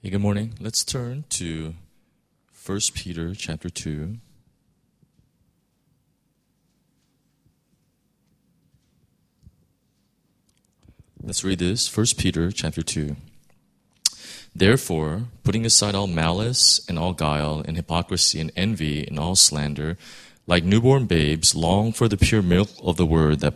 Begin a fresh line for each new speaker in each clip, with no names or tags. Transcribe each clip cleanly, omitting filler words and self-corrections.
Hey, good morning. Let's turn to 1 Peter chapter 2. Let's read this. 1 Peter chapter 2. Therefore, putting aside all malice and all guile and hypocrisy and envy and all slander, like newborn babes, long for the pure milk of the word, that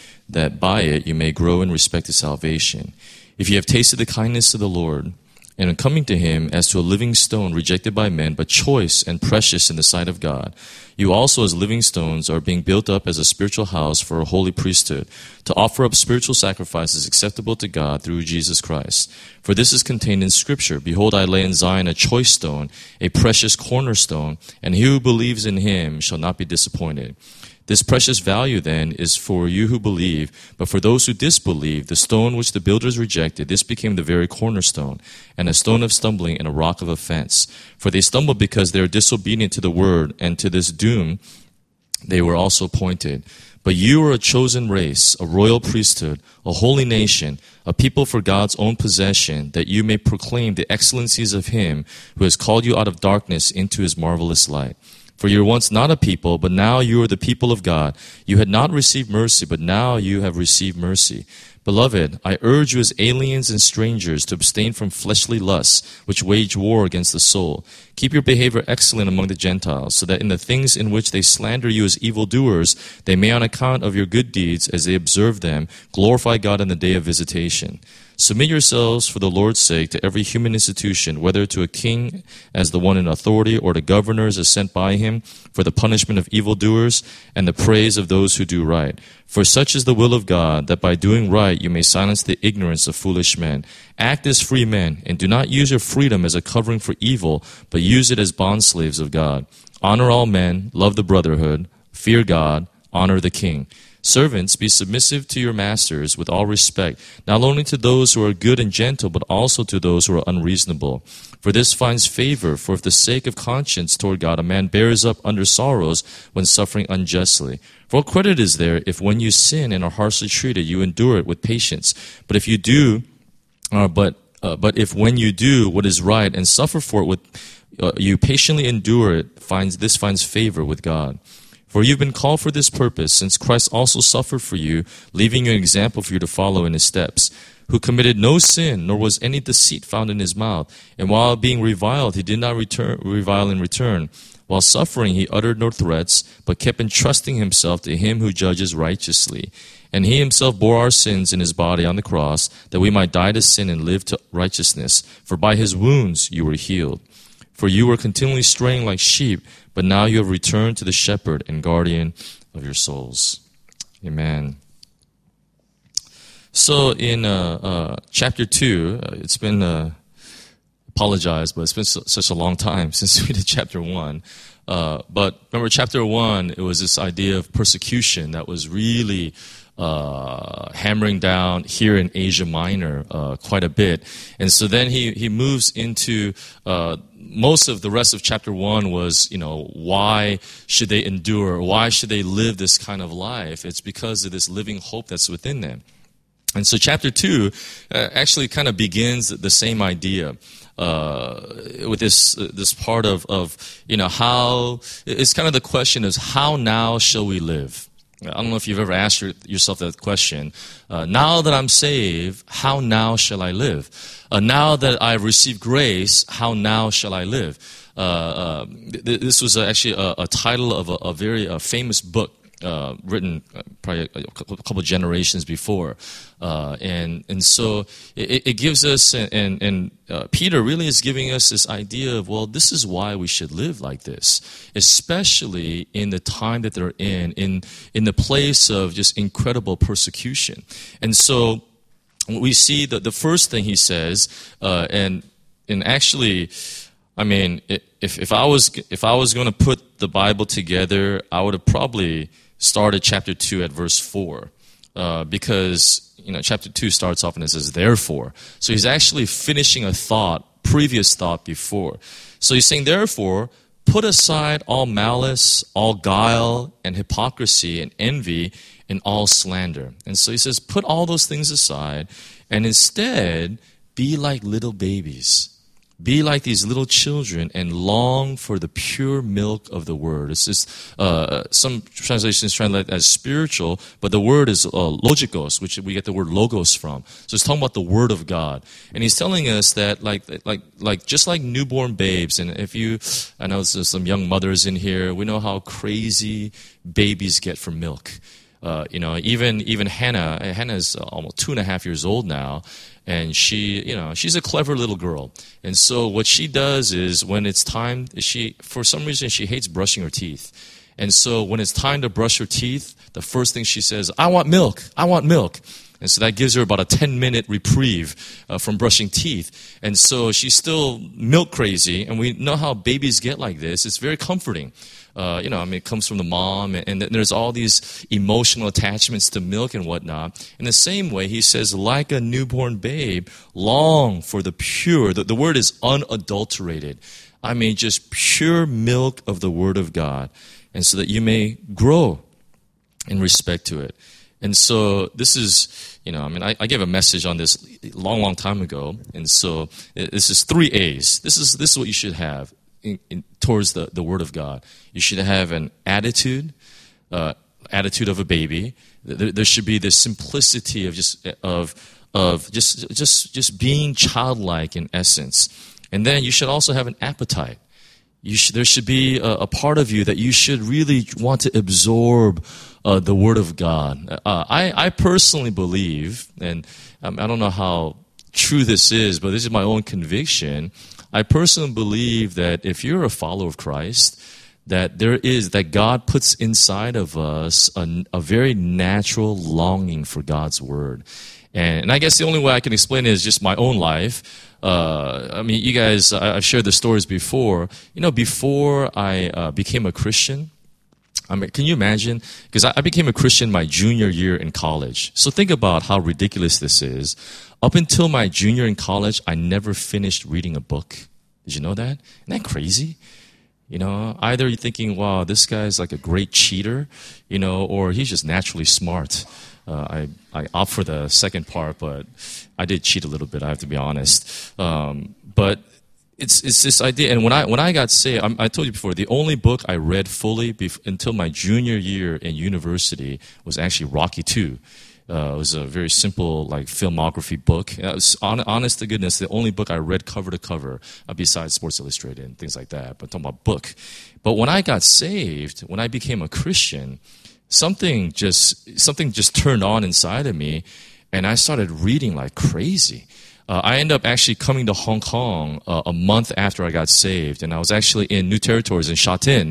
by it you may grow in respect to salvation. If you have tasted the kindness of the Lord, and in coming to him as to a living stone rejected by men, but choice and precious in the sight of God, you also as living stones are being built up as a spiritual house for a holy priesthood, to offer up spiritual sacrifices acceptable to God through Jesus Christ. For this is contained in Scripture, Behold, I lay in Zion a choice stone, a precious cornerstone, and he who believes in him shall not be disappointed. This precious value, then, is for you who believe, but for those who disbelieve, the stone which the builders rejected, this became the very cornerstone, and a stone of stumbling and a rock of offense. For they stumbled because they are disobedient to the word, and to this doom they were also appointed. But you are a chosen race, a royal priesthood, a holy nation, a people for God's own possession, that you may proclaim the excellencies of him who has called you out of darkness into his marvelous light. For you were once not a people, but now you are the people of God. You had not received mercy, but now you have received mercy. Beloved, I urge you as aliens and strangers to abstain from fleshly lusts, which wage war against the soul. Keep your behavior excellent among the Gentiles, so that in the things in which they slander you as evildoers, they may on account of your good deeds, as they observe them, glorify God in the day of visitation. Submit yourselves for the Lord's sake to every human institution, whether to a king as the one in authority, or to governors as sent by him, for the punishment of evildoers and the praise of those who do right. For such is the will of God, that by doing right you may silence the ignorance of foolish men. Act as free men, and do not use your freedom as a covering for evil, but use it as bondslaves of God. Honor all men, love the brotherhood, fear God, honor the king. Servants, be submissive to your masters with all respect, not only to those who are good and gentle, but also to those who are unreasonable. For this finds favor, for if the sake of conscience toward God a man bears up under sorrows when suffering unjustly. For what credit is there if when you sin and are harshly treated, you endure it with patience? But if when you do what is right and suffer for it you patiently endure it, this finds favor with God. For you've been called for this purpose, since Christ also suffered for you, leaving you an example for you to follow in his steps, who committed no sin, nor was any deceit found in his mouth. And while being reviled, he did not revile in return. While suffering, he uttered no threats, but kept entrusting himself to him who judges righteously. And he himself bore our sins in his body on the cross, that we might die to sin and live to righteousness. For by his wounds you were healed. For you were continually straying like sheep, but now you have returned to the shepherd and guardian of your souls. Amen. So in chapter 2, it's been, apologize, but it's been such a long time since we did chapter 1. But remember chapter 1, it was this idea of persecution that was really hammering down here in Asia Minor quite a bit. And so then he moves into most of the rest of chapter 1 was, why should they endure? Why should they live this kind of life? It's because of this living hope that's within them. And so chapter 2 actually kind of begins the same idea. With this part of how it's kind of the question is how now shall we live? I don't know if you've ever asked yourself that question. Now that I'm saved, how now shall I live? Now that I've received grace, how now shall I live? This was actually a title of a very famous book written probably a couple generations before. And so it gives us, and Peter really is giving us this idea of, well, this is why we should live like this, especially in the time that they're in the place of just incredible persecution. And so we see that the first thing he says, and actually, I mean, if I was going to put the Bible together, I would have probably started chapter 2 at verse 4, because chapter 2 starts off and it says therefore. So he's actually finishing a previous thought before. So he's saying therefore, put aside all malice, all guile, and hypocrisy, and envy, and all slander. And so he says, put all those things aside, and instead be like little babies. Be like these little children and long for the pure milk of the word. It's just, some translations translate as spiritual, but the word is logikos, which we get the word logos from. So it's talking about the word of God. And he's telling us that just like newborn babes, and I know there's some young mothers in here, we know how crazy babies get for milk. Even Hannah's almost 2.5 years old now, and she's a clever little girl. And so what she does is when it's time, for some reason, she hates brushing her teeth. And so when it's time to brush her teeth, the first thing she says, I want milk. And so that gives her about a 10-minute reprieve from brushing teeth. And so she's still milk crazy, and we know how babies get like this. It's very comforting. It comes from the mom, and there's all these emotional attachments to milk and whatnot. In the same way, he says, like a newborn babe, long for the pure. The word is unadulterated. Just pure milk of the word of God, and so that you may grow in respect to it. And so this is, I gave a message on this long time ago, and so this is 3 A's. This is what you should have towards the Word of God. You should have an attitude of a baby. There should be this simplicity of just being childlike in essence, and then you should also have an appetite. There should be a part of you that you should really want to absorb the Word of God. I personally believe, and I don't know how true this is, but this is my own conviction. I personally believe that if you're a follower of Christ, that God puts inside of us a very natural longing for God's Word. And I guess the only way I can explain it is just my own life. You guys, I've shared the stories before. Before I became a Christian, can you imagine? Because I became a Christian my junior year in college. So think about how ridiculous this is. Up until my junior in college, I never finished reading a book. Did you know that? Isn't that crazy? Either you're thinking, wow, this guy's like a great cheater, or he's just naturally smart. I opt for the second part, but I did cheat a little bit, I have to be honest. But it's this idea, and when I got saved, I told you before, the only book I read fully until my junior year in university was actually Rocky II. It was a very simple, filmography book. It was, honest to goodness, the only book I read cover to cover, besides Sports Illustrated and things like that. But I'm talking about book. But when I got saved, when I became a Christian, something just turned on inside of me, and I started reading like crazy. I ended up actually coming to Hong Kong a month after I got saved, and I was actually in New Territories in Sha Tin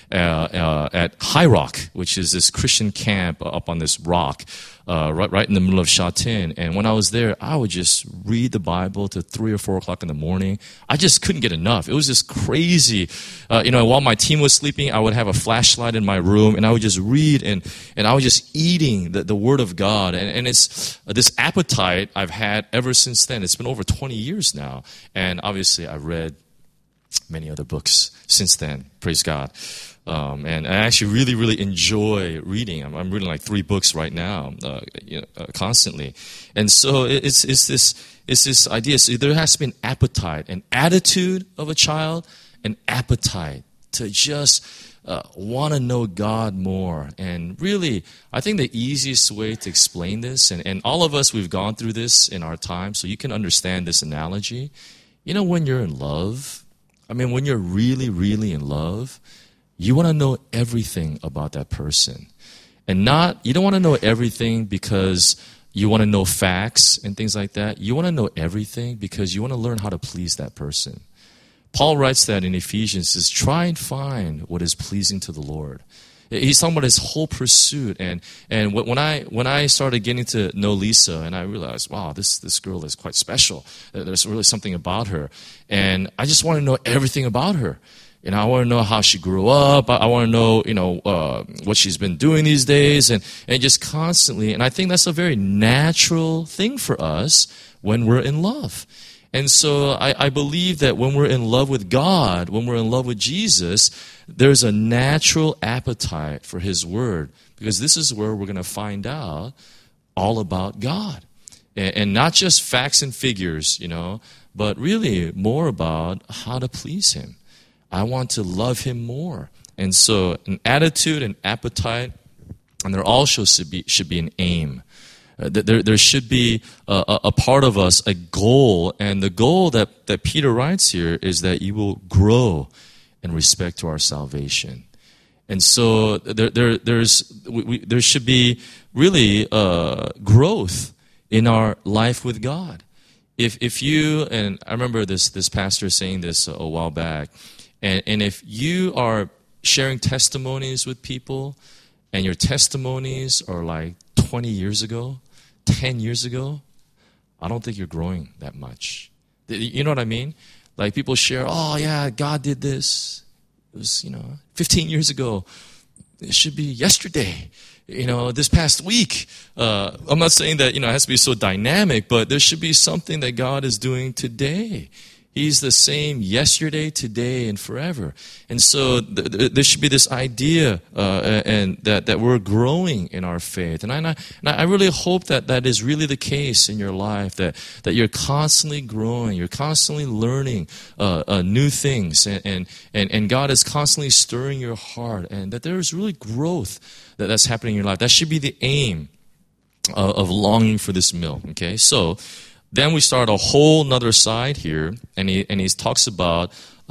at High Rock, which is this Christian camp up on this rock right in the middle of Sha Tin. And when I was there, I would just read the Bible till 3 or 4 o'clock in the morning. I just couldn't get enough. It was just crazy. While my team was sleeping, I would have a flashlight in my room, and I would just read, and I was just eating the Word of God. And it's this appetite I've had ever since then. It's been over 20 years now. And obviously, I've read many other books since then. Praise God. And I actually really, really enjoy reading. I'm reading like 3 books right now, constantly. And so it's this idea. So there has to be an appetite, an attitude of a child, an appetite to just want to know God more. And really, I think the easiest way to explain this, and all of us, we've gone through this in our time, so you can understand this analogy. When you're in love, when you're really, really in love, you want to know everything about that person. And you don't want to know everything because you want to know facts and things like that. You want to know everything because you want to learn how to please that person. Paul writes that in Ephesians, says, try and find what is pleasing to the Lord. He's talking about his whole pursuit. And when I started getting to know Lisa, and I realized, wow, this girl is quite special. There's really something about her. And I just want to know everything about her. I want to know how she grew up. I want to know, what she's been doing these days, and just constantly. And I think that's a very natural thing for us when we're in love. And so I believe that when we're in love with God, when we're in love with Jesus, there's a natural appetite for His Word, because this is where we're going to find out all about God. And not just facts and figures, but really more about how to please Him. I want to love Him more. And so an attitude, an appetite, and there also should be an aim. There should be a part of us, a goal, and the goal that Peter writes here is that you will grow in respect to our salvation. And so there should be really growth in our life with God. If you, and I remember this pastor saying this a while back, and if you are sharing testimonies with people, and your testimonies are like 20 years ago, 10 years ago, I don't think you're growing that much. You know what I mean? Like people share, oh yeah, God did this. It was, 15 years ago. It should be yesterday. This past week. I'm not saying that, it has to be so dynamic, but there should be something that God is doing today. He's the same yesterday, today, and forever. And so there should be this idea and that we're growing in our faith. And I really hope that is really the case in your life, that you're constantly growing, you're constantly learning new things, and God is constantly stirring your heart, and that there is really growth that's happening in your life. That should be the aim of longing for this milk, okay? So then we start a whole nother side here, and he talks about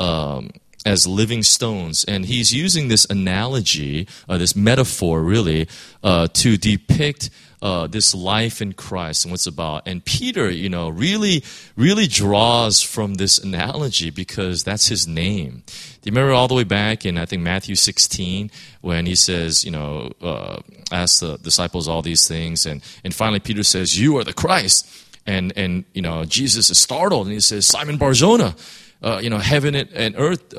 as living stones, and he's using this analogy, this metaphor, really, to depict this life in Christ and what's about. And Peter, really, really draws from this analogy because that's his name. Do you remember all the way back in, I think, Matthew 16, when he says, ask the disciples all these things, and finally Peter says, "You are the Christ." And Jesus is startled, and he says, "Simon Bar-Jonah, heaven and earth,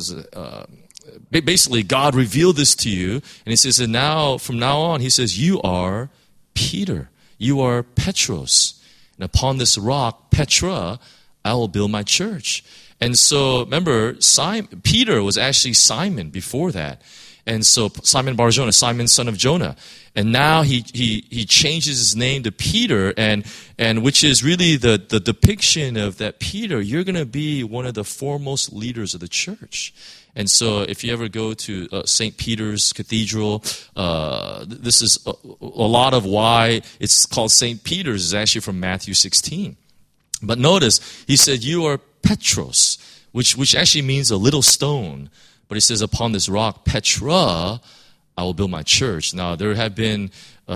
basically God revealed this to you." And he says, and now, from now on, he says, "You are Peter. You are Petros. And upon this rock, Petra, I will build my church." And so, remember, Peter was actually Simon before that. And so Simon Bar-Jonah, Simon son of Jonah. And now he changes his name to Peter, and which is really the depiction of that Peter, you're going to be one of the foremost leaders of the church. And so if you ever go to St. Peter's Cathedral, this is a lot of why it's called St. Peter's is actually from Matthew 16. But notice, he said, "You are Petros," which actually means a little stone. But he says, "Upon this rock, Petra, I will build my church." Now, there have been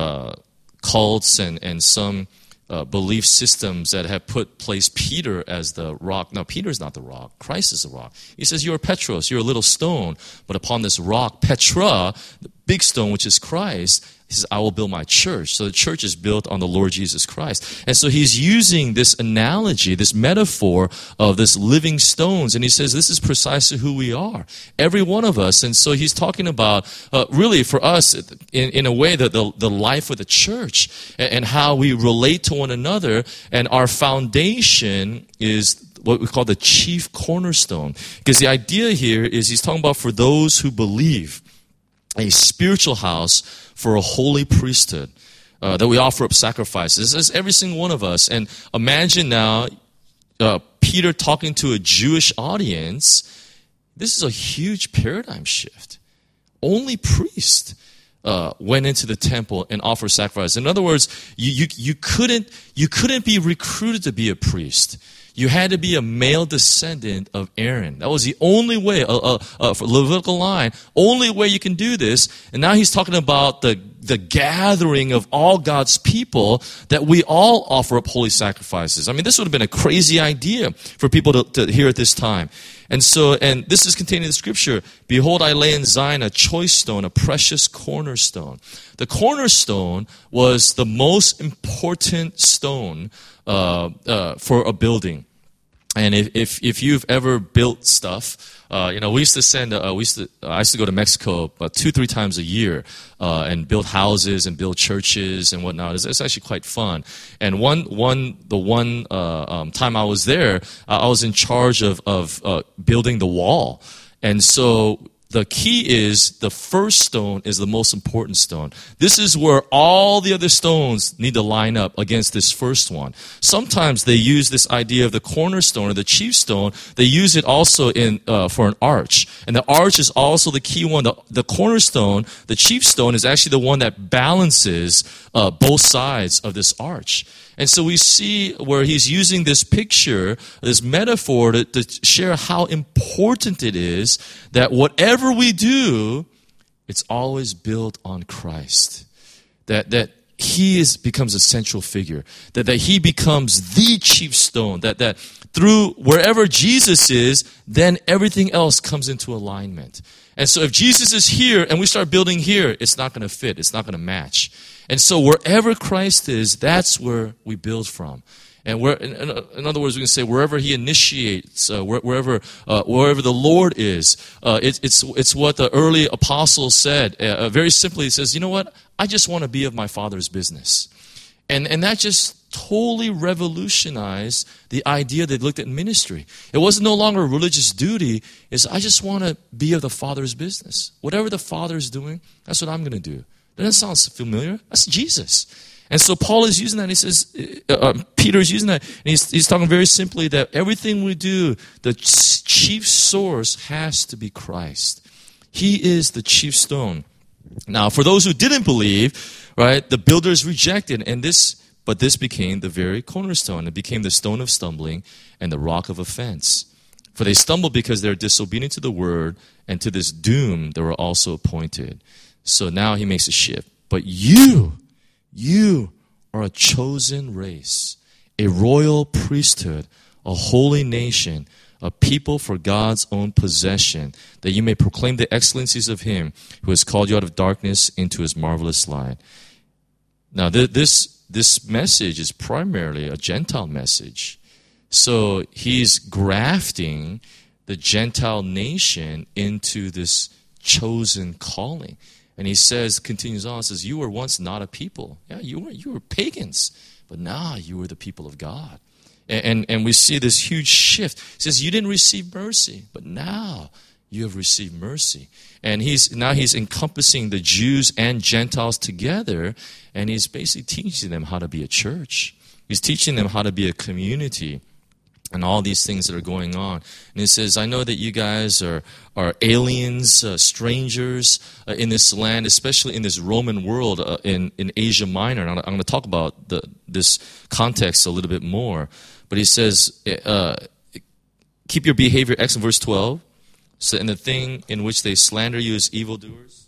cults and some belief systems that have placed Peter as the rock. No, Peter's not the rock. Christ is the rock. He says, "You are Petros, you're a little stone, but upon this rock, Petra, the big stone, which is Christ," he says, "I will build my church." So the church is built on the Lord Jesus Christ. And so he's using this analogy, this metaphor of this living stones. And he says, this is precisely who we are. Every one of us. And so he's talking about, really for us, in a way, the life of the church and how we relate to one another. And our foundation is what we call the chief cornerstone. Because the idea here is he's talking about for those who believe, a spiritual house for a holy priesthood, that we offer up sacrifices. This is every single one of us. And imagine now Peter talking to a Jewish audience. This is a huge paradigm shift. Only priests went into the temple and offered sacrifice. In other words, you couldn't be recruited to be a priest. You had to be a male descendant of Aaron. That was the only way, for Levitical line, only way you can do this. And now he's talking about the gathering of all God's people, that we all offer up holy sacrifices. I mean, this would have been a crazy idea for people to hear at this time. And this is contained in the scripture. "Behold, I lay in Zion a choice stone, a precious cornerstone." The cornerstone was the most important stone for a building. And if you've ever built stuff, I used to go to Mexico about 2-3 times a year and build houses and build churches and whatnot. It's actually quite fun. And the one time I was there, I was in charge of building the wall. And so the key is the first stone is the most important stone. This is where all the other stones need to line up against this first one. Sometimes they use this idea of the cornerstone or the chief stone. They use it also for an arch. And the arch is also the key one. The cornerstone, the chief stone, is actually the one that balances both sides of this arch. And so we see where he's using this picture, this metaphor to share how important it is that whatever we do, it's always built on Christ. That he becomes a central figure. That he becomes the chief stone. That through wherever Jesus is, then everything else comes into alignment. And so if Jesus is here and we start building here, it's not going to fit. It's not going to match. And so wherever Christ is, that's where we build from. And in other words, we can say wherever he initiates, wherever the Lord is, it's what the early apostles said. Very simply, he says, you know what? I just want to be of my Father's business. And that just totally revolutionized the idea they looked at ministry. It wasn't no longer a religious duty. It's I just want to be of the Father's business. Whatever the Father is doing, that's what I'm going to do. Doesn't sound familiar? That's Jesus. And so Paul is using that. He says, Peter is using that. And he's talking very simply that everything we do, the chief source has to be Christ. He is the chief stone. Now, for those who didn't believe, right, the builders rejected, but this became the very cornerstone. It became the stone of stumbling and the rock of offense. For they stumbled because they're disobedient to the word, and to this doom they were also appointed. So now he makes a shift. But you are a chosen race, a royal priesthood, a holy nation, a people for God's own possession, that you may proclaim the excellencies of him who has called you out of darkness into his marvelous light. Now, this message is primarily a Gentile message. So he's grafting the Gentile nation into this chosen calling. And he continues on, says, you were once not a people. Yeah, you were pagans, but now you were the people of God. And we see this huge shift. He says, you didn't receive mercy, but now you have received mercy. And he's encompassing the Jews and Gentiles together, and he's basically teaching them how to be a church. He's teaching them how to be a community. And all these things that are going on. And he says, I know that you guys are aliens, strangers in this land, especially in this Roman world in Asia Minor. And I'm going to talk about this context a little bit more. But he says, keep your behavior excellent, verse 12. So, and the thing in which they slander you as evildoers,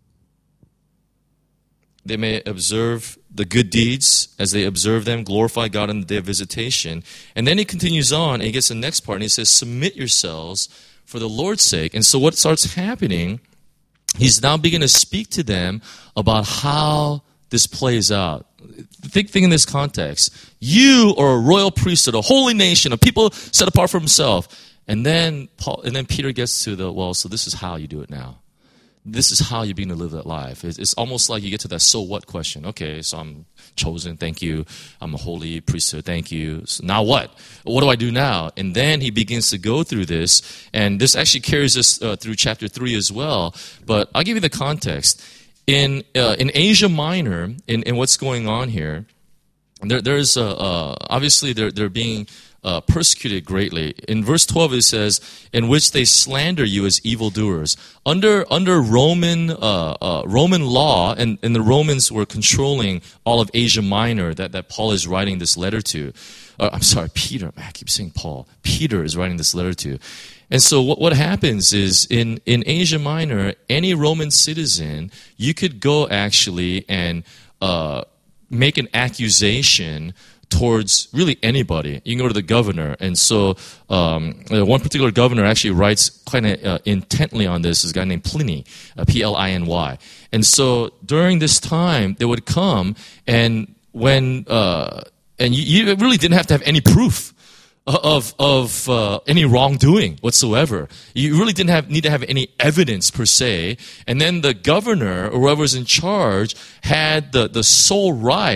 they may observe the good deeds as they observe them, glorify God on the day of visitation. And then he continues on, and he gets the next part, and he says, submit yourselves for the Lord's sake. And so what starts happening, he's now beginning to speak to them about how this plays out. Think in this context. You are a royal priesthood, a holy nation, a people set apart for himself. And then Peter gets to so this is how you do it now. This is how you begin to live that life. It's almost like you get to that so what question. Okay, so I'm chosen, thank you. I'm a holy priesthood, thank you. So now what? What do I do now? And then he begins to go through this, and this actually carries us through chapter 3 as well. But I'll give you the context. In Asia Minor, in what's going on here, there's obviously they're being persecuted greatly. In verse 12 it says, in which they slander you as evildoers. Under Roman law, and the Romans were controlling all of Asia Minor that Paul is writing this letter to. Peter. I keep saying Paul. Peter is writing this letter to. And so what happens is in Asia Minor, any Roman citizen, you could go actually and make an accusation towards really anybody. You can go to the governor. And so one particular governor actually writes quite intently on this, is a guy named Pliny, Pliny. And so during this time, they would come, and when and you really didn't have to have any proof of any wrongdoing whatsoever. You really didn't need to have any evidence per se. And then the governor or whoever's in charge had the sole right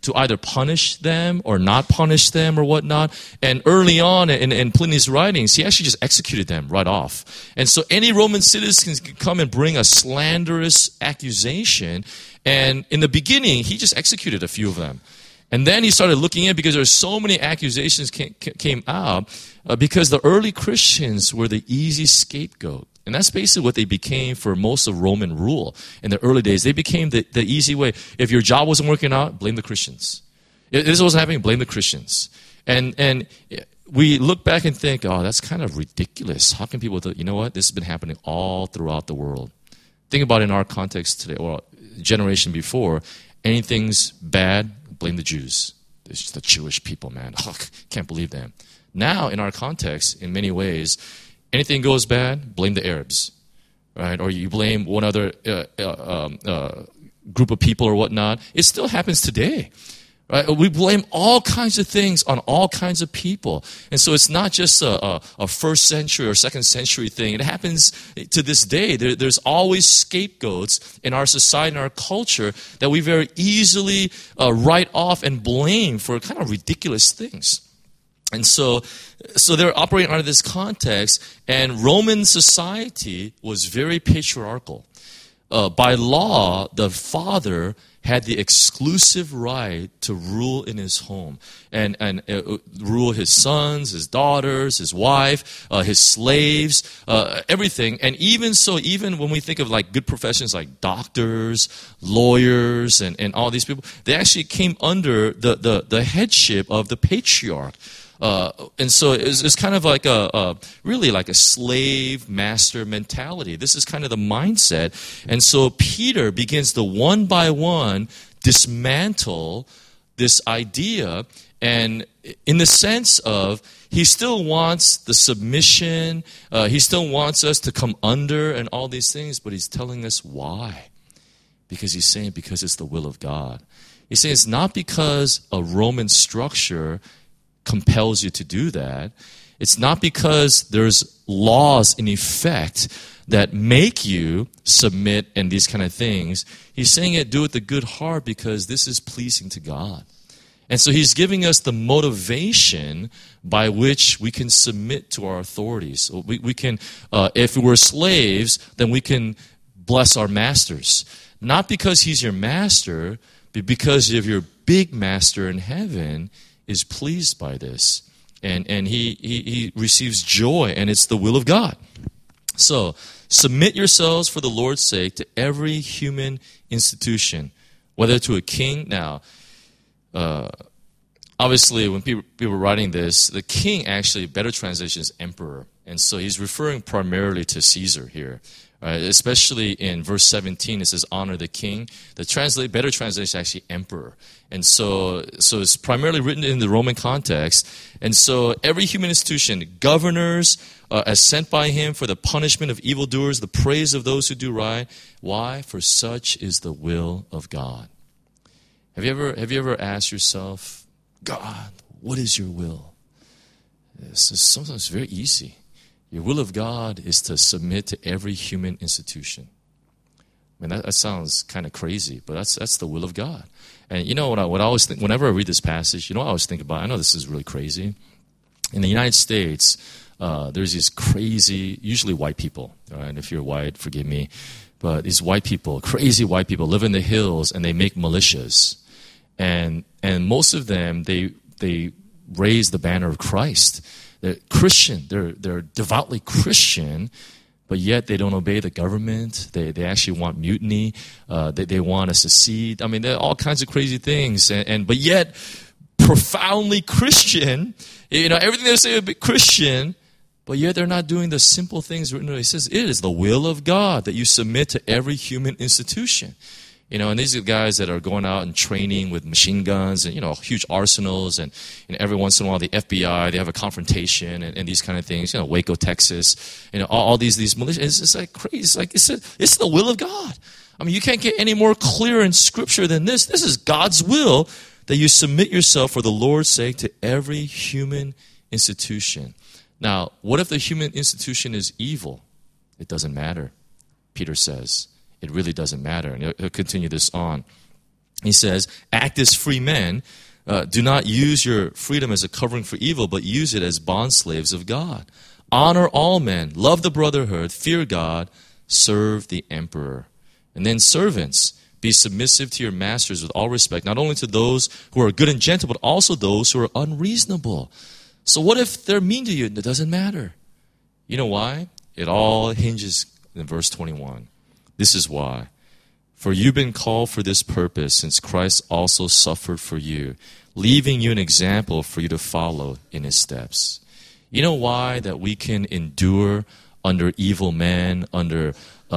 to either punish them or not punish them or whatnot. And early on in Pliny's writings, he actually just executed them right off. And so any Roman citizens can come and bring a slanderous accusation. And in the beginning, he just executed a few of them. And then he started looking in because there's so many accusations came out because the early Christians were the easy scapegoat. And that's basically what they became for most of Roman rule in the early days. They became the easy way. If your job wasn't working out, blame the Christians. If this wasn't happening, blame the Christians. And we look back and think, oh, that's kind of ridiculous. How can people do, you know what? This has been happening all throughout the world. Think about it in our context today, or generation before. Anything's bad, blame the Jews. It's just the Jewish people, man. Oh, can't believe them. Now, in our context, in many ways, anything goes bad, blame the Arabs, right? Or you blame one other group of people or whatnot. It still happens today, right? We blame all kinds of things on all kinds of people. And so it's not just a first century or second century thing. It happens to this day. There's always scapegoats in our society and our culture that we very easily write off and blame for kind of ridiculous things. And so they're operating under this context, and Roman society was very patriarchal. By law, the father had the exclusive right to rule in his home and rule his sons, his daughters, his wife, his slaves, everything. And even so, even when we think of like good professions like doctors, lawyers, and all these people, they actually came under the headship of the patriarch. And so it's kind of like really like a slave master mentality. This is kind of the mindset. And so Peter begins to one by one dismantle this idea, and in the sense of he still wants the submission, he still wants us to come under and all these things, but he's telling us why. Because he's saying because it's the will of God. He's saying it's not because a Roman structure compels you to do that. It's not because there's laws in effect that make you submit and these kind of things. He's saying it, do it with a good heart because this is pleasing to God. And so he's giving us the motivation by which we can submit to our authorities. So we can, if we're slaves, then we can bless our masters. Not because he's your master, but because of your big master in heaven is pleased by this. And he receives joy, and it's the will of God. So, submit yourselves for the Lord's sake to every human institution, whether to a king. Now, obviously, when people are writing this, the king actually, better translation is emperor. And so he's referring primarily to Caesar here. Right? Especially in verse 17, it says, honor the king. The better translation is actually emperor. And so it's primarily written in the Roman context. And so every human institution, governors, as sent by him for the punishment of evildoers, the praise of those who do right. Why? For such is the will of God. Have you ever asked yourself, God, what is your will? Sometimes it's very easy. Your will of God is to submit to every human institution. I mean, that sounds kind of crazy, but that's the will of God. And you know what I always think, whenever I read this passage, you know what I always think about? I know this is really crazy. In the United States, there's these crazy, usually white people, right? If you're white, forgive me, but these white people, crazy white people, live in the hills and they make militias. And most of them, they raise the banner of Christ. They're Christian. They're devoutly Christian, but yet they don't obey the government. They actually want mutiny. They want to secede. I mean, there are all kinds of crazy things. But yet, profoundly Christian. You know, everything they say is a bit Christian, but yet they're not doing the simple things written. He says, it is the will of God that you submit to every human institution. You know, and these are guys that are going out and training with machine guns and, you know, huge arsenals. And every once in a while, the FBI, they have a confrontation and these kind of things. You know, Waco, Texas, you know, all these militias. It's like crazy. It's like, it's the will of God. I mean, you can't get any more clear in Scripture than this. This is God's will that you submit yourself for the Lord's sake to every human institution. Now, what if the human institution is evil? It doesn't matter, Peter says. It really doesn't matter. And he'll continue this on. He says, act as free men. Do not use your freedom as a covering for evil, but use it as bondslaves of God. Honor all men. Love the brotherhood. Fear God. Serve the emperor. And then servants, be submissive to your masters with all respect, not only to those who are good and gentle, but also those who are unreasonable. So what if they're mean to you? It doesn't matter. You know why? It all hinges in verse 21. This is why. For you've been called for this purpose, since Christ also suffered for you, leaving you an example for you to follow in his steps. You know why that we can endure under evil men, under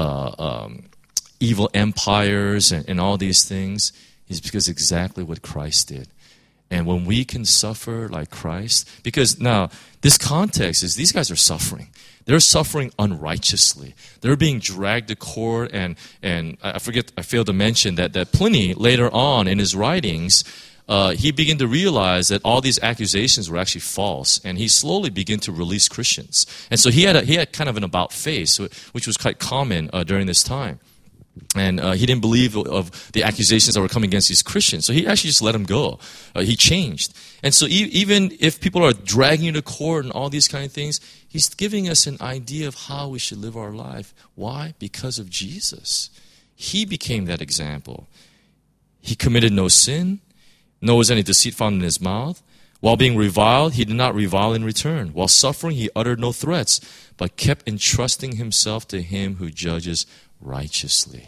evil empires and all these things? Is because exactly what Christ did. And when we can suffer like Christ, because now this context is these guys are suffering. They're suffering unrighteously. They're being dragged to court, and I failed to mention that Pliny later on in his writings, he began to realize that all these accusations were actually false, and he slowly began to release Christians. And so he had kind of an about face, which was quite common during this time. And he didn't believe of the accusations that were coming against these Christians. So he actually just let them go. He changed. And so even if people are dragging you to court and all these kind of things, he's giving us an idea of how we should live our life. Why? Because of Jesus. He became that example. He committed no sin, nor was any deceit found in his mouth. While being reviled, he did not revile in return. While suffering, he uttered no threats, but kept entrusting himself to him who judges righteously.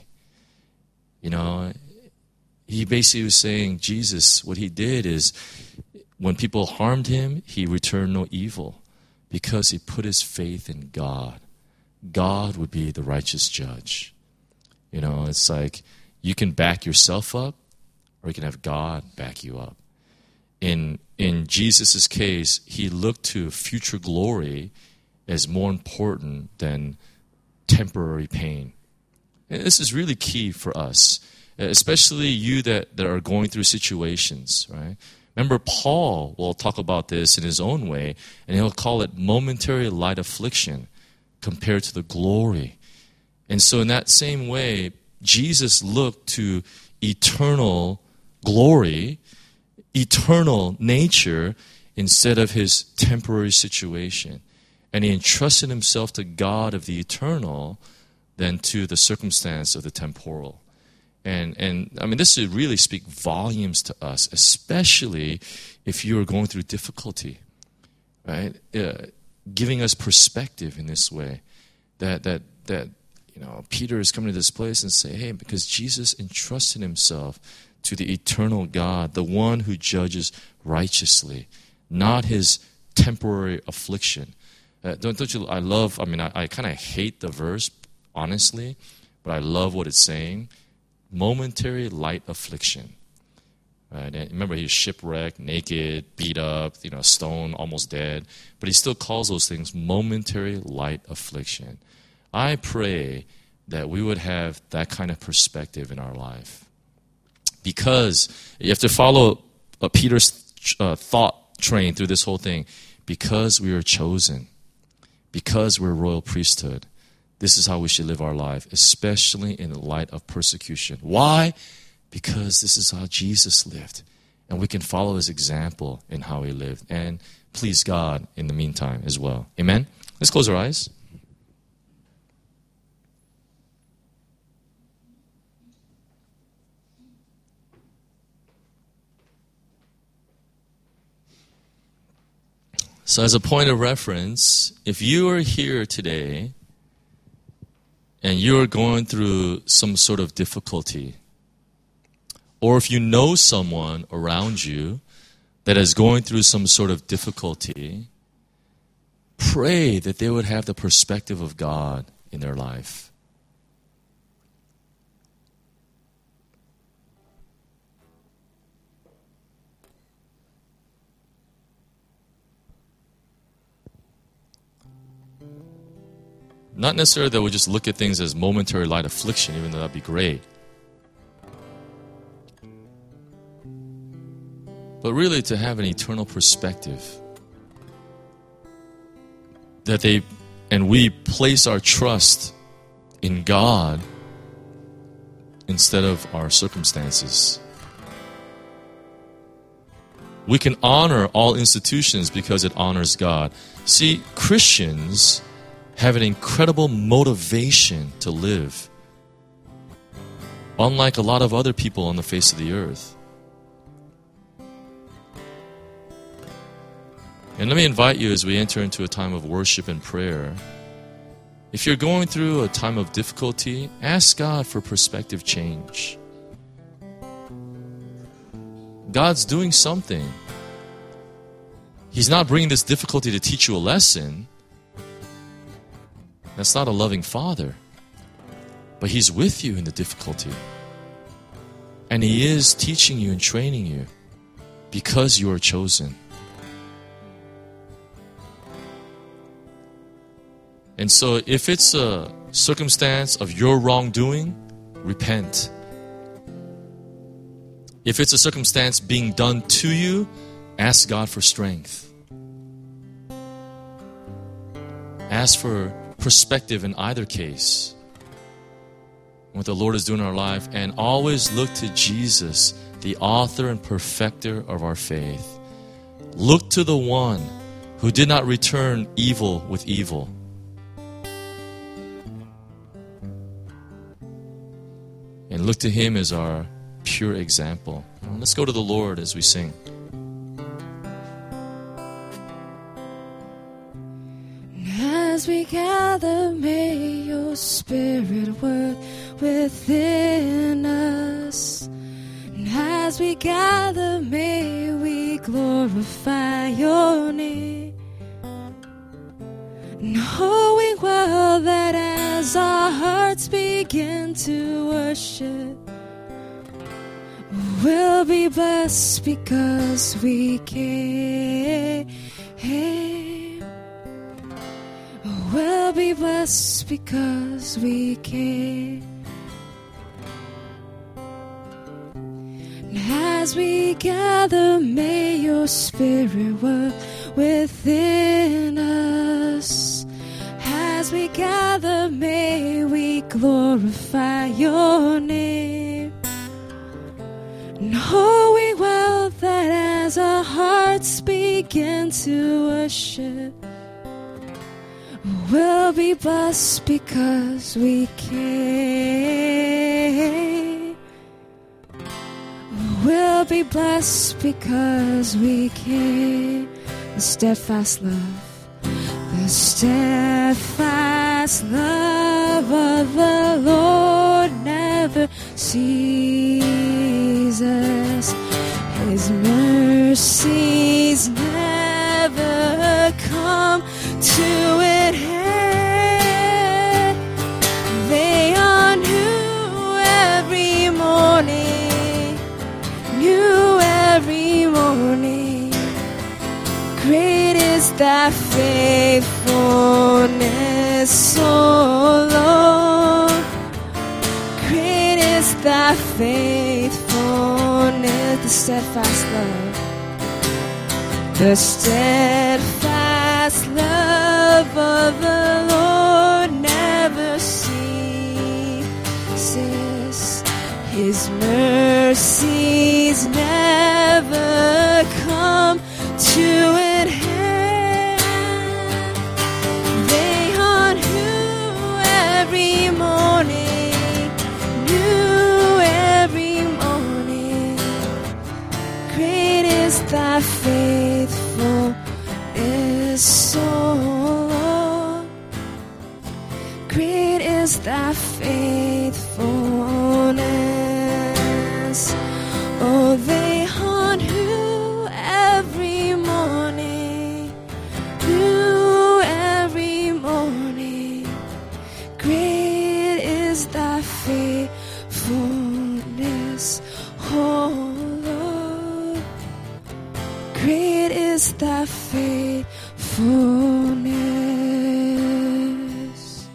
You know, he basically was saying, Jesus, what he did is, when people harmed him, he returned no evil because he put his faith in God. God would be the righteous judge. You know, it's like you can back yourself up or you can have God back you up. In Jesus' case, he looked to future glory as more important than temporary pain. And this is really key for us, especially you that are going through situations, right? Remember, Paul will talk about this in his own way, and he'll call it momentary light affliction compared to the glory. And so in that same way, Jesus looked to eternal glory, eternal nature, instead of his temporary situation. And he entrusted himself to God of the eternal than to the circumstance of the temporal. And I mean, this would really speak volumes to us, especially if you are going through difficulty, right? Giving us perspective in this way, that you know, Peter is coming to this place and say, hey, because Jesus entrusted himself to the eternal God, the one who judges righteously, not his temporary affliction. Don't you? I kind of hate the verse, honestly, but I love what it's saying. Momentary light affliction. Right? And remember, he's shipwrecked, naked, beat up, stoned, almost dead. But he still calls those things momentary light affliction. I pray that we would have that kind of perspective in our life. Because you have to follow Peter's thought train through this whole thing. Because we are chosen. Because we're a royal priesthood. This is how we should live our life, especially in the light of persecution. Why? Because this is how Jesus lived. And we can follow his example in how he lived. And please God in the meantime as well. Amen? Let's close our eyes. So as a point of reference, if you are here today and you're going through some sort of difficulty, or if you know someone around you that is going through some sort of difficulty, pray that they would have the perspective of God in their life. Not necessarily that we just look at things as momentary light affliction, even though that'd be great. But really to have an eternal perspective. And we place our trust in God instead of our circumstances. We can honor all institutions because it honors God. See, Christians have an incredible motivation to live, unlike a lot of other people on the face of the earth. And let me invite you as we enter into a time of worship and prayer. If you're going through a time of difficulty, ask God for perspective change. God's doing something. He's not bringing this difficulty to teach you a lesson. That's not a loving Father. But He's with you in the difficulty. And He is teaching you and training you because you are chosen. And so if it's a circumstance of your wrongdoing, repent. If it's a circumstance being done to you, ask God for strength. Ask for perspective in either case, what the Lord is doing in our life, and always look to Jesus, the author and perfecter of our faith. Look to the one who did not return evil with evil. And look to Him as our pure example. Let's go to the Lord as we sing.
As we gather, may your Spirit work within us. And as we gather, may we glorify your name. Knowing well that as our hearts begin to worship, we'll be blessed because we came. We'll be blessed because we came. And as we gather, may your Spirit work within us. As we gather, may we glorify your name. Knowing well that as our hearts begin to worship, we'll be blessed because we came. We'll be blessed because we came. The steadfast love, the steadfast love of the Lord never ceases. His mercies never come to an end. They are new every morning, new every morning. Great is thy faithfulness, O Lord. Great is thy faithfulness, the steadfast love, the steadfast love of the Lord never ceases. His mercies never come to an end. They are new every morning, new every morning. Great is thy faithfulness, O Lord. Great is thy faithfulness. Oh, they are new every morning, new every morning. Great is thy faithfulness, oh Lord. Great is thy faithfulness.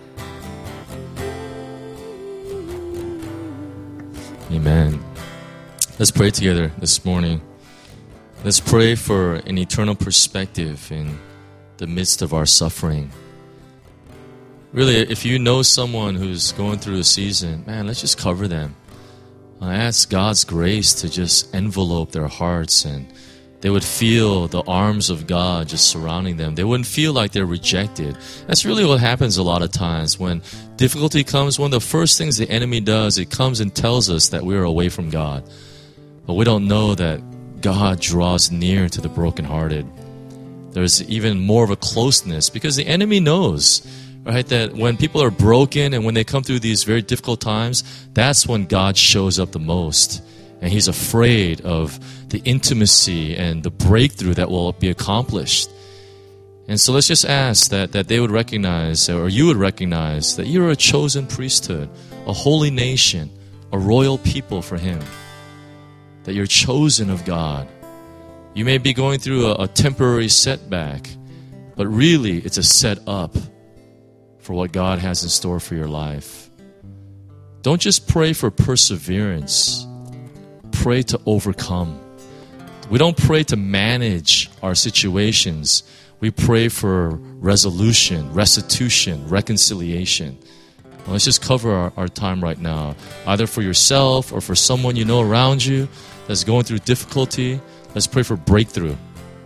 Amen. Let's pray together this morning. Let's pray for an eternal perspective in the midst of our suffering. Really, if you know someone who's going through a season, man, let's just cover them. I ask God's grace to just envelope their hearts and they would feel the arms of God just surrounding them. They wouldn't feel like they're rejected. That's really what happens a lot of times. When difficulty comes, one of the first things the enemy does, it comes and tells us that we're away from God. But we don't know that God draws near to the brokenhearted. There's even more of a closeness because the enemy knows, right, that when people are broken and when they come through these very difficult times, that's when God shows up the most. And he's afraid of the intimacy and the breakthrough that will be accomplished. And so let's just ask that they would recognize, or you would recognize, that you're a chosen priesthood, a holy nation, a royal people for him. That you're chosen of God. You may be going through a temporary setback, but really it's a set up for what God has in store for your life. Don't just pray for perseverance. Pray to overcome. We don't pray to manage our situations. We pray for resolution, restitution, reconciliation. Well, let's just cover our time right now, either for yourself or for someone you know around you that's going through difficulty. Let's pray for breakthrough.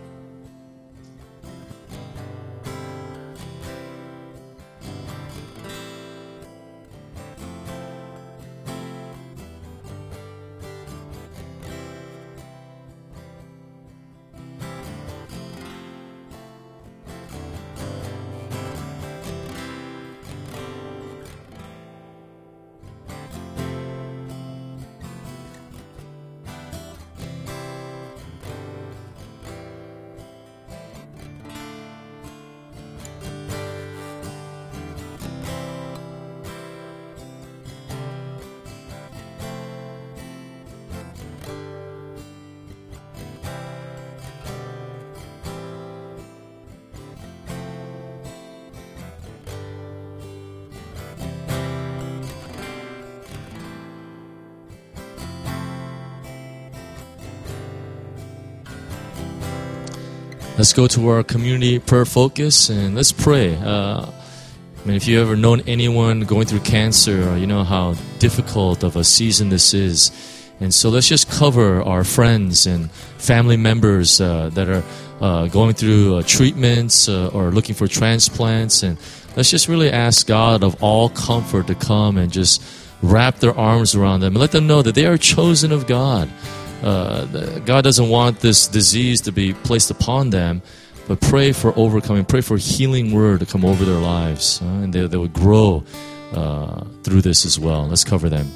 Let's go to our community prayer focus and let's pray. If you've ever known anyone going through cancer, you know how difficult of a season this is. And so let's just cover our friends and family members that are going through treatments or looking for transplants. And let's just really ask God of all comfort to come and just wrap their arms around them and let them know that they are chosen of God. God doesn't want this disease to be placed upon them, but pray for overcoming, pray for a healing word to come over their lives, and they would grow through this as well. Let's cover them.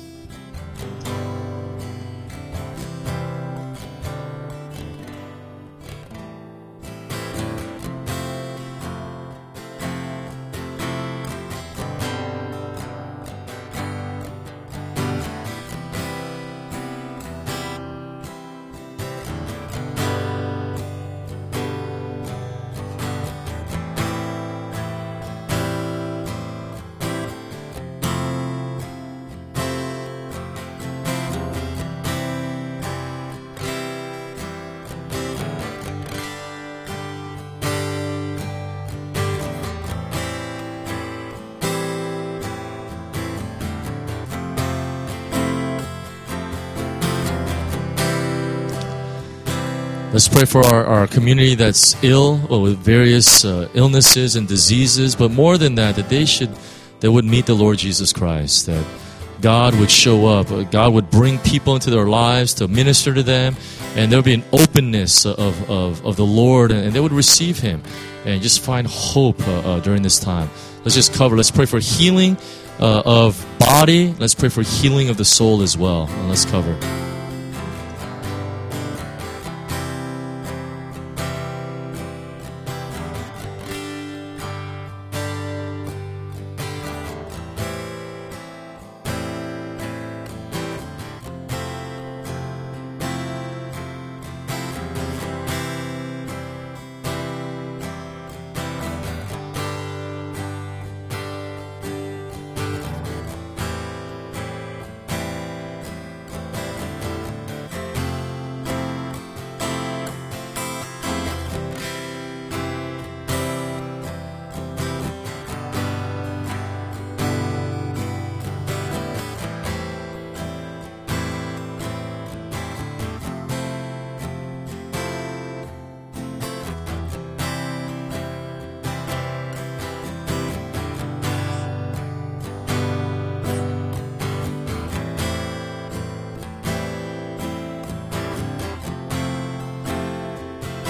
Let's pray for our community that's ill with various illnesses and diseases, but more than that, that they would meet the Lord Jesus Christ, that God would show up, God would bring people into their lives to minister to them, and there would be an openness of the Lord, and they would receive Him and just find hope during this time. Let's just cover. Let's pray for healing of body. Let's pray for healing of the soul as well. And let's cover.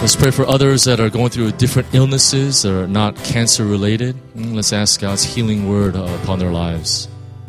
Let's pray for others that are going through different illnesses that are not cancer related. Let's ask God's healing word upon their lives.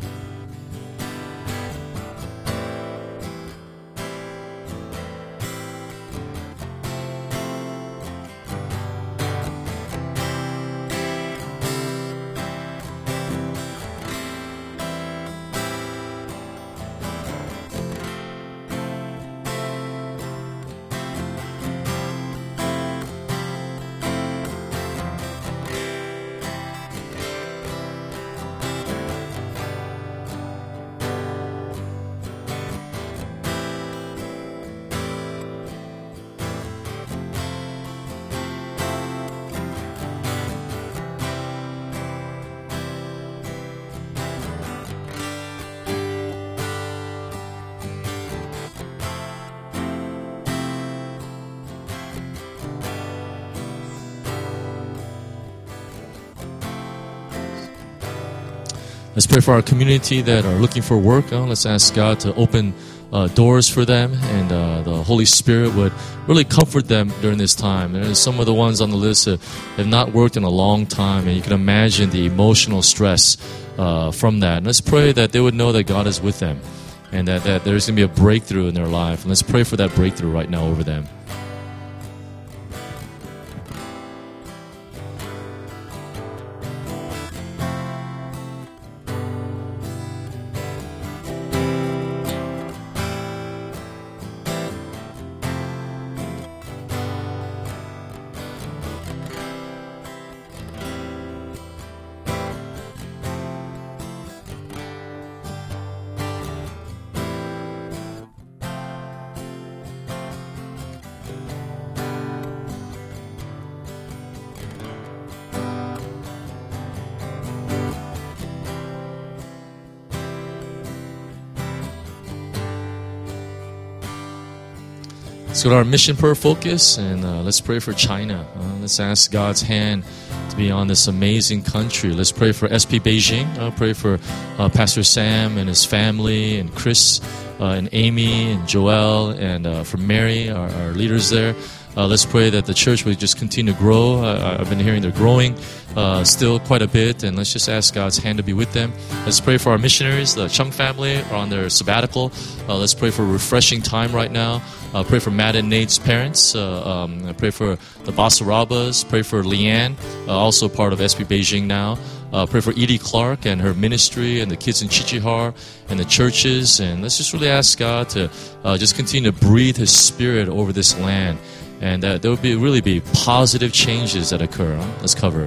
Let's pray for our community that are looking for work. Let's ask God to open doors for them, and the Holy Spirit would really comfort them during this time. There's some of the ones on the list that have not worked in a long time, and you can imagine the emotional stress from that. And let's pray that they would know that God is with them, and that there's going to be a breakthrough in their life. And let's pray for that breakthrough right now over them. Let's go to our mission prayer focus, and let's pray for China. Let's ask God's hand to be on this amazing country. Let's pray for SP Beijing. Pray for Pastor Sam and his family, and Chris and Amy and Joel, and for Mary, our leaders there. Let's pray that the church will just continue to grow. I've been hearing they're growing still quite a bit, and let's just ask God's hand to be with them. Let's pray for our missionaries. The Chung family are on their sabbatical. Let's pray for a refreshing time right now. Pray for Matt and Nate's parents. Pray for the Basarabas. Pray for Leanne, also part of SP Beijing now. Pray for Edie Clark and her ministry, and the kids in Chichihar and the churches. And let's just really ask God to just continue to breathe His Spirit over this land, and that there will really be positive changes that occur. Let's cover.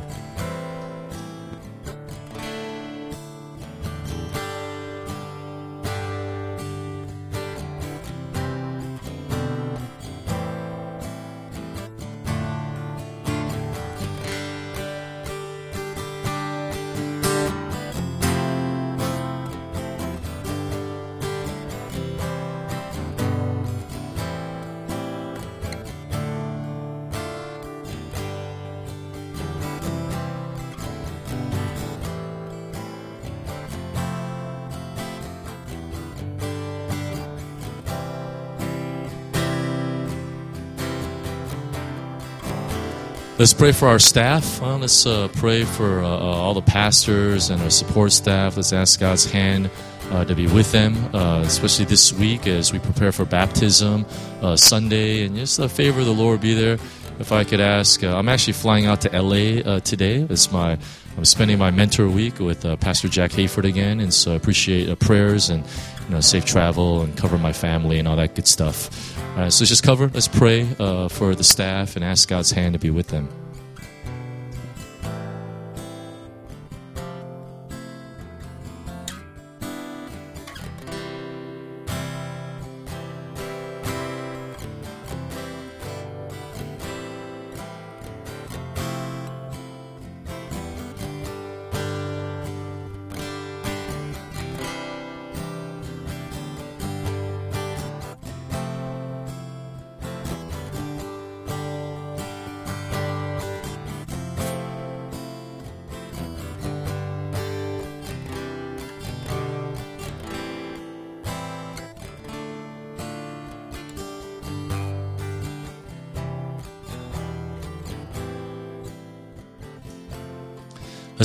Let's pray for our staff. Let's pray for all the pastors and our support staff. Let's ask God's hand to be with them, especially this week as we prepare for baptism Sunday. And just the favor of the Lord be there. If I could ask, I'm actually flying out to LA today. I'm spending my mentor week with Pastor Jack Hayford again, and so I appreciate prayers and safe travel and cover my family and all that good stuff. So let's just cover. Let's pray for the staff and ask God's hand to be with them.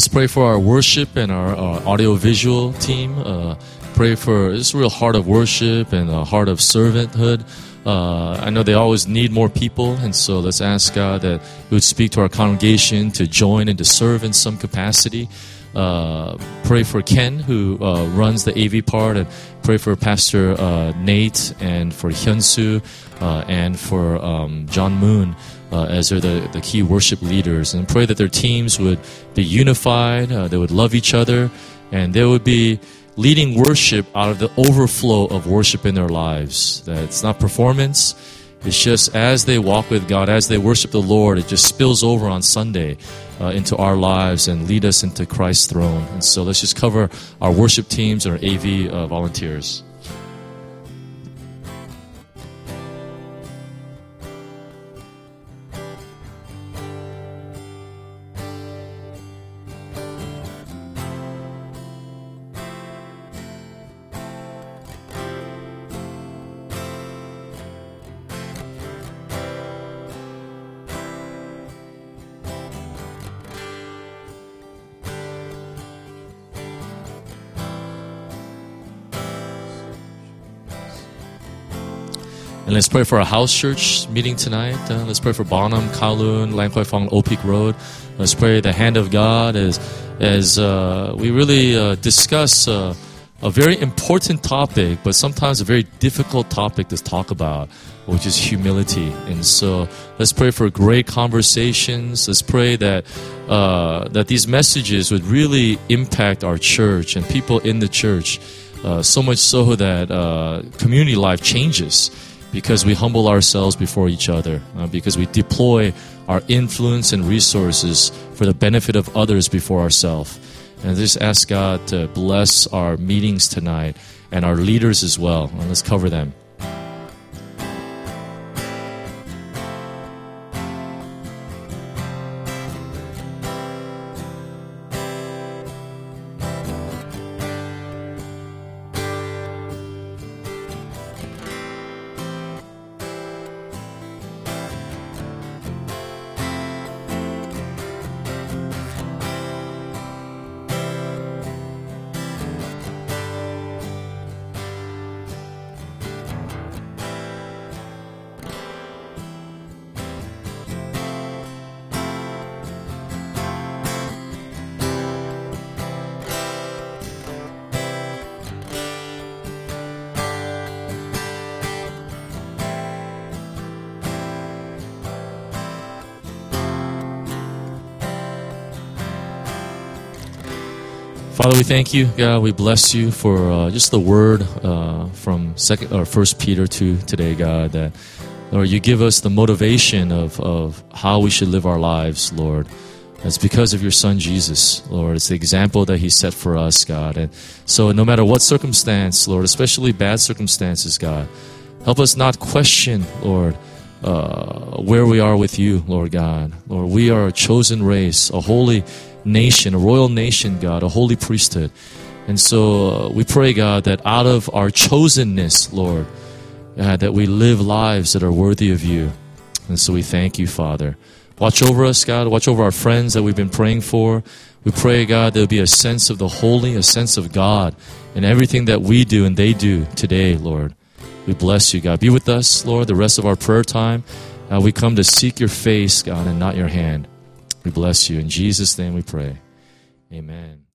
Let's pray for our worship and our audio-visual team. Pray for this real heart of worship and a heart of servanthood. I know they always need more people, and so let's ask God that He would speak to our congregation to join and to serve in some capacity. Pray for Ken, who runs the AV part, and pray for Pastor Nate and for Hyunsu and for John Moon as they're the key worship leaders. And pray that their teams would be unified, they would love each other, and they would be leading worship out of the overflow of worship in their lives. That it's not performance. It's just as they walk with God, as they worship the Lord, it just spills over on Sunday into our lives and lead us into Christ's throne. And so let's just cover our worship teams and our AV volunteers. And let's pray for our house church meeting tonight. Let's pray for Bonham, Kowloon, Lang Kwai Fong, Old Peak Road. Let's pray the hand of God as we really discuss a very important topic, but sometimes a very difficult topic to talk about, which is humility. And so let's pray for great conversations. Let's pray that that these messages would really impact our church and people in the church, so much so that community life changes. Because we humble ourselves before each other, because we deploy our influence and resources for the benefit of others before ourselves. And just ask God to bless our meetings tonight and our leaders as well. And let's cover them. Father, we thank you, God. We bless you for just the word from First Peter 2 today, God. That Lord, you give us the motivation of how we should live our lives, Lord. It's because of your Son Jesus, Lord. It's the example that He set for us, God. And so, no matter what circumstance, Lord, especially bad circumstances, God, help us not question, Lord, where we are with you, Lord God. Lord, we are a chosen race, a holy nation, a royal nation, God, a holy priesthood. And so we pray, God, that out of our chosenness, Lord, that we live lives that are worthy of you. And so we thank you, Father. Watch over us, God. Watch over our friends that we've been praying for. We pray, God, there'll be a sense of the holy, a sense of God in everything that we do and they do today, Lord. We bless you, God. Be with us, Lord, the rest of our prayer time. We come to seek your face, God, and not your hand. We bless you. In Jesus' name we pray. Amen.